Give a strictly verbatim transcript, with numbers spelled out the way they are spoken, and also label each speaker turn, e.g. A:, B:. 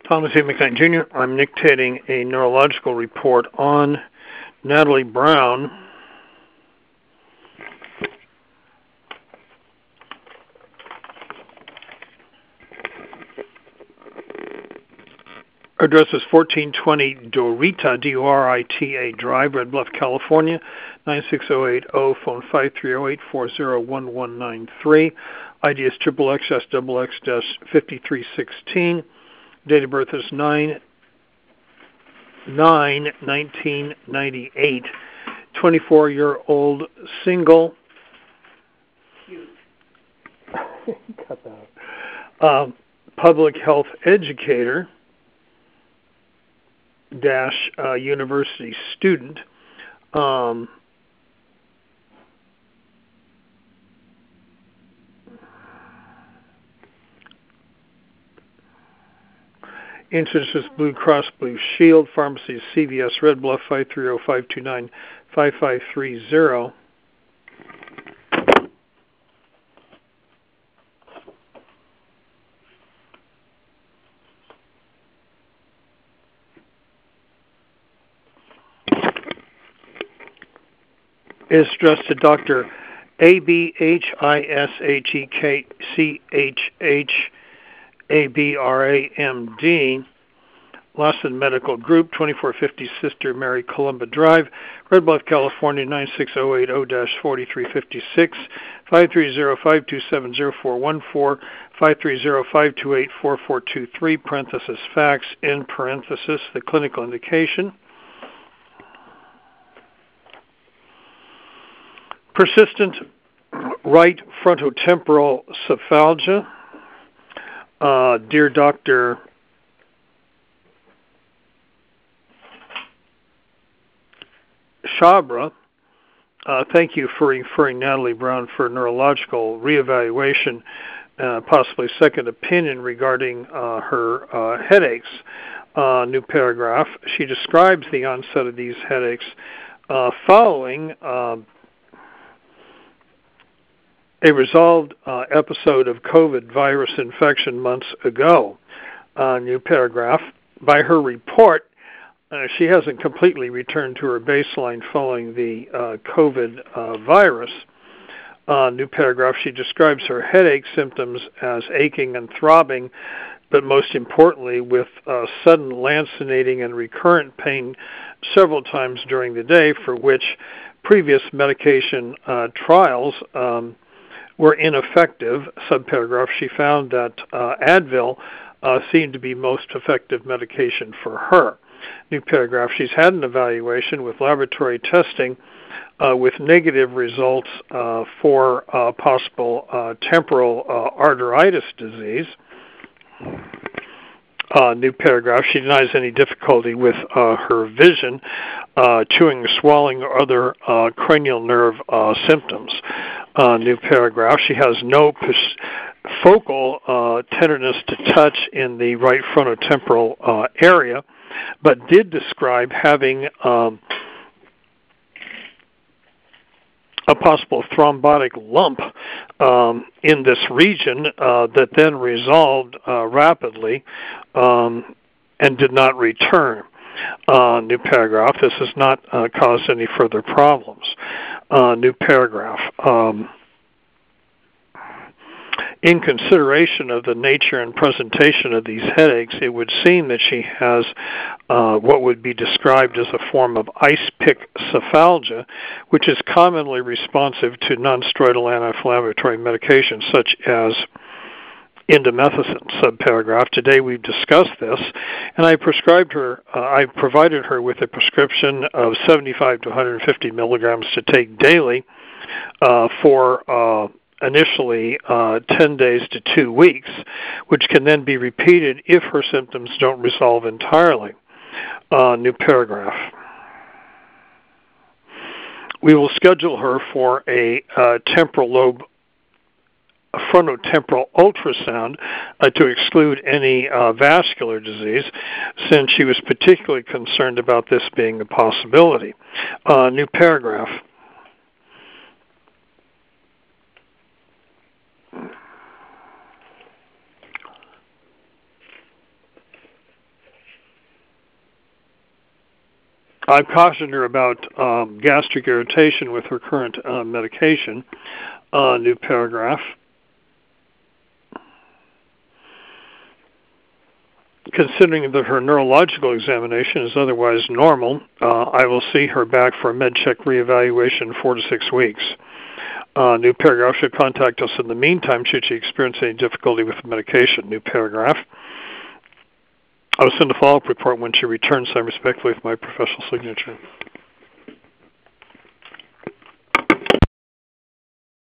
A: Thomas A. McKnight, Junior I'm dictating a neurological report on Natalie Brown. Address is fourteen twenty Dorita, D O R I T A Drive, Red Bluff, California, nine six zero eight zero, phone five three zero eight four zero one one nine three. I D is triple X S double X dash fifty-three sixteen. Date of birth is nine nine nineteen ninety-eight. twenty-four-year-old single. Cute. Cut that. Um, public health educator dash uh, university student. Um, Insurance is Blue Cross Blue Shield. Pharmacy is C V S Red Bluff, five three zero, five two nine, five five three zero. Is addressed to Doctor A B H I S H E K C H H A B R A M D, Lawson Medical Group, twenty-four fifty Sister Mary Columba Drive, Red Bluff, California, nine six zero eight zero dash four three five six, five three zero, five two seven, zero four one four, five three zero, five two eight, four four two three, parenthesis fax, in parenthesis, the clinical indication. Persistent right frontotemporal cephalgia. Uh, dear Doctor Shabra, uh, thank you for referring Natalie Brown for neurological reevaluation, uh, possibly second opinion regarding uh, her uh, headaches. Uh, new paragraph. She describes the onset of these headaches uh, following uh, a resolved uh, episode of COVID virus infection months ago. Uh, new paragraph. By her report, uh, she hasn't completely returned to her baseline following the uh, COVID uh, virus. Uh, new paragraph. She describes her headache symptoms as aching and throbbing, but most importantly with uh, sudden lancinating and recurrent pain several times during the day, for which previous medication uh, trials um, were ineffective. Subparagraph, she found that uh, Advil uh, seemed to be most effective medication for her. New paragraph, she's had an evaluation with laboratory testing uh, with negative results uh, for uh, possible uh, temporal uh, arteritis disease. Uh, new paragraph, she denies any difficulty with uh, her vision, uh, chewing, swallowing, or other uh, cranial nerve uh, symptoms. Uh, new paragraph, she has no pers- focal uh, tenderness to touch in the right frontotemporal uh, area, but did describe having um, a possible thrombotic lump um, in this region uh, that then resolved uh, rapidly um, and did not return. Uh, new paragraph, this has not uh, caused any further problems. Uh, new paragraph. Um, in consideration of the nature and presentation of these headaches, it would seem that she has uh, what would be described as a form of ice pick cephalgia, which is commonly responsive to nonsteroidal anti-inflammatory medications such as indomethacin. Subparagraph. Today we've discussed this, and I prescribed her. Uh, I provided her with a prescription of seventy-five to one hundred fifty milligrams to take daily uh, for uh, initially uh, ten days to two weeks, which can then be repeated if her symptoms don't resolve entirely. Uh, new paragraph. We will schedule her for a uh, temporal lobe a frontotemporal ultrasound uh, to exclude any uh, vascular disease, since she was particularly concerned about this being a possibility. Uh, new paragraph. I've cautioned her about um, gastric irritation with her current uh, medication. Uh, new paragraph. Considering that her neurological examination is otherwise normal, uh, I will see her back for a med check reevaluation in four to six weeks. Uh, new paragraph. Should contact us in the meantime should she experience any difficulty with the medication. New paragraph. I will send a follow-up report when she returns. Signed respectfully with my professional signature.